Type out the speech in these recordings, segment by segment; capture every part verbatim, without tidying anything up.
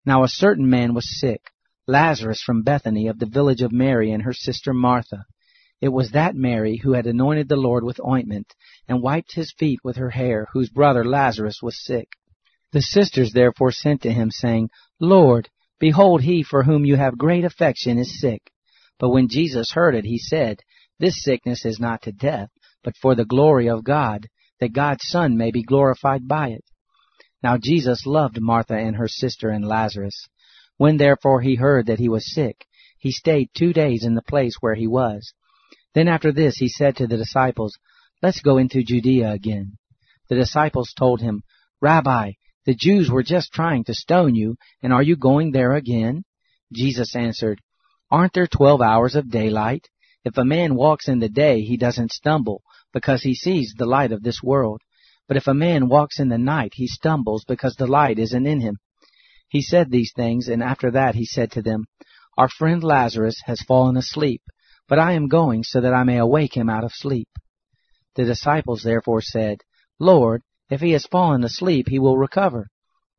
Now a certain man was sick, Lazarus from Bethany of the village of Mary and her sister Martha. It was that Mary who had anointed the Lord with ointment, and wiped his feet with her hair, whose brother Lazarus was sick. The sisters therefore sent to him, saying, Lord, behold, he for whom you have great affection is sick. But when Jesus heard it, he said, This sickness is not to death, but for the glory of God, that God's Son may be glorified by it. Now Jesus loved Martha and her sister and Lazarus. When therefore he heard that he was sick, he stayed two days in the place where he was. Then after this he said to the disciples, Let's go into Judea again. The disciples told him, Rabbi, the Jews were just trying to stone you, and are you going there again? Jesus answered, Aren't there twelve hours of daylight? If a man walks in the day, he doesn't stumble, because he sees the light of this world. But if a man walks in the night, he stumbles, because the light isn't in him. He said these things, and after that he said to them, Our friend Lazarus has fallen asleep, but I am going so that I may awake him out of sleep. The disciples therefore said, Lord, if he has fallen asleep, he will recover.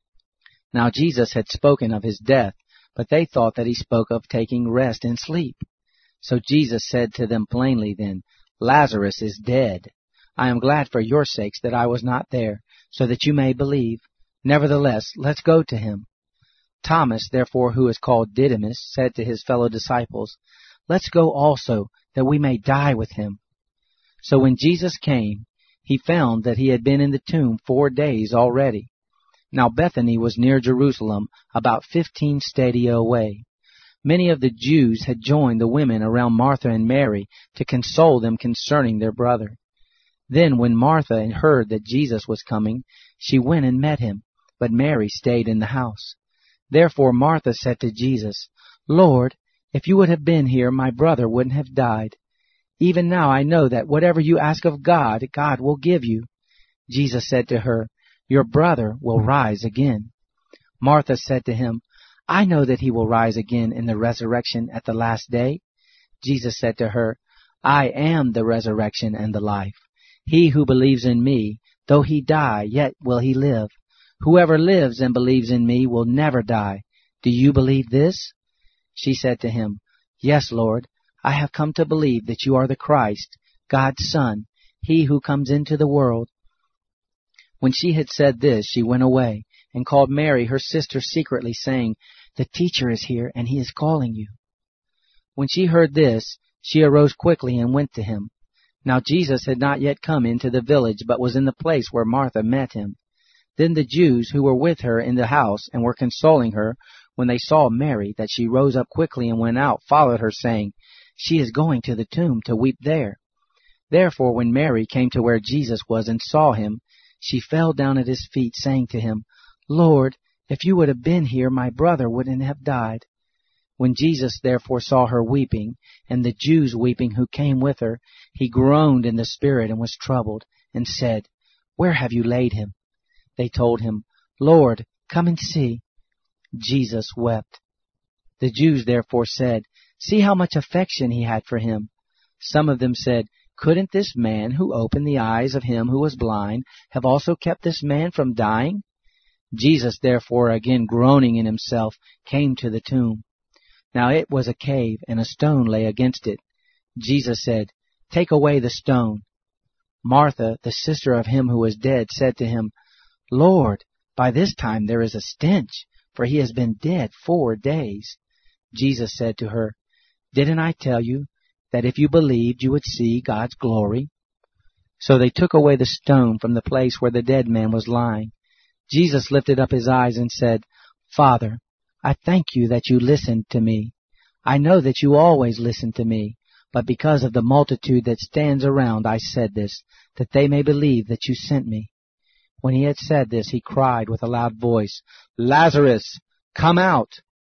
Now Jesus had spoken of his death, but they thought that he spoke of taking rest in sleep. So Jesus said to them plainly then, Lazarus is dead. I am glad for your sakes that I was not there, so that you may believe. Nevertheless, let's go to him. Thomas, therefore, who is called Didymus, said to his fellow disciples, Let's go also, that we may die with him. So when Jesus came, he found that he had been in the tomb four days already. Now Bethany was near Jerusalem, about fifteen stadia away. Many of the Jews had joined the women around Martha and Mary to console them concerning their brother. Then when Martha heard that Jesus was coming, she went and met him, but Mary stayed in the house. Therefore Martha said to Jesus, Lord, if you would have been here, my brother wouldn't have died. Even now I know that whatever you ask of God, God will give you. Jesus said to her, Your brother will rise again. Martha said to him, I know that he will rise again in the resurrection at the last day. Jesus said to her, I am the resurrection and the life. He who believes in me, though he die, yet will he live. Whoever lives and believes in me will never die. Do you believe this? She said to him, Yes, Lord, I have come to believe that you are the Christ, God's Son, he who comes into the world. When she had said this, she went away and called Mary, her sister, secretly, saying, The teacher is here, and he is calling you. When she heard this, she arose quickly and went to him. Now Jesus had not yet come into the village, but was in the place where Martha met him. Then the Jews who were with her in the house and were consoling her, when they saw Mary, that she rose up quickly and went out, followed her, saying, She is going to the tomb to weep there. Therefore when Mary came to where Jesus was and saw him, she fell down at his feet, saying to him, Lord, if you would have been here, my brother wouldn't have died. When Jesus therefore saw her weeping, and the Jews weeping who came with her, he groaned in the spirit and was troubled, and said, Where have you laid him? They told him, Lord, come and see. Jesus wept. The Jews therefore said, See how much affection he had for him. Some of them said, Couldn't this man who opened the eyes of him who was blind have also kept this man from dying? Jesus therefore, again groaning in himself, came to the tomb. Now it was a cave, and a stone lay against it. Jesus said, Take away the stone. Martha, the sister of him who was dead, said to him, Lord, by this time there is a stench, for he has been dead four days. Jesus said to her, Didn't I tell you that if you believed you would see God's glory? So they took away the stone from the place where the dead man was lying. Jesus lifted up his eyes and said, Father, I thank you that you listened to me. I know that you always listen to me, but because of the multitude that stands around I said this, that they may believe that you sent me. When he had said this, he cried with a loud voice, Lazarus, come out!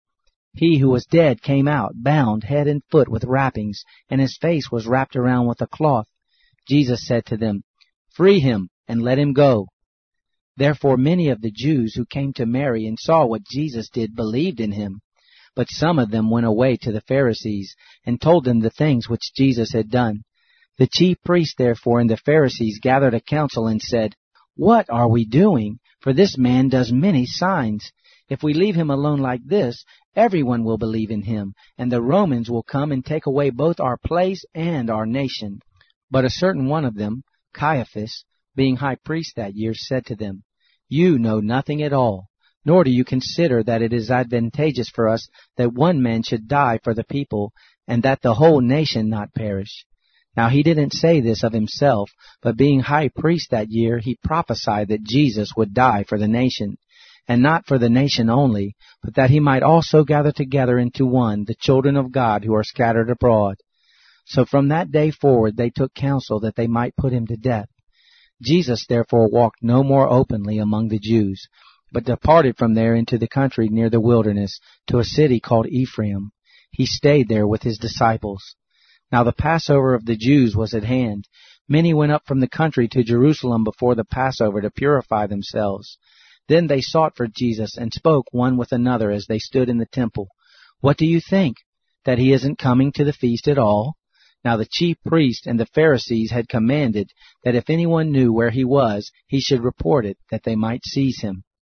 He who was dead came out, bound head and foot with wrappings, and his face was wrapped around with a cloth. Jesus said to them, Free him, and let him go. Therefore many of the Jews who came to Mary and saw what Jesus did believed in him. But some of them went away to the Pharisees, and told them the things which Jesus had done. The chief priests therefore and the Pharisees gathered a council and said, What are we doing? For this man does many signs. If we leave him alone like this, everyone will believe in him, and the Romans will come and take away both our place and our nation." But a certain one of them, Caiaphas, being high priest that year, said to them, "You know nothing at all, nor do you consider that it is advantageous for us that one man should die for the people, and that the whole nation not perish." Now he didn't say this of himself, but being high priest that year, he prophesied that Jesus would die for the nation, and not for the nation only, but that he might also gather together into one the children of God who are scattered abroad. So from that day forward they took counsel that they might put him to death. Jesus therefore walked no more openly among the Jews, but departed from there into the country near the wilderness, to a city called Ephraim. He stayed there with his disciples. Now the Passover of the Jews was at hand. Many went up from the country to Jerusalem before the Passover to purify themselves. Then they sought for Jesus and spoke one with another as they stood in the temple, "What do you think? That he isn't coming to the feast at all?" Now the chief priests and the Pharisees had commanded that if anyone knew where he was, he should report it, that they might seize him.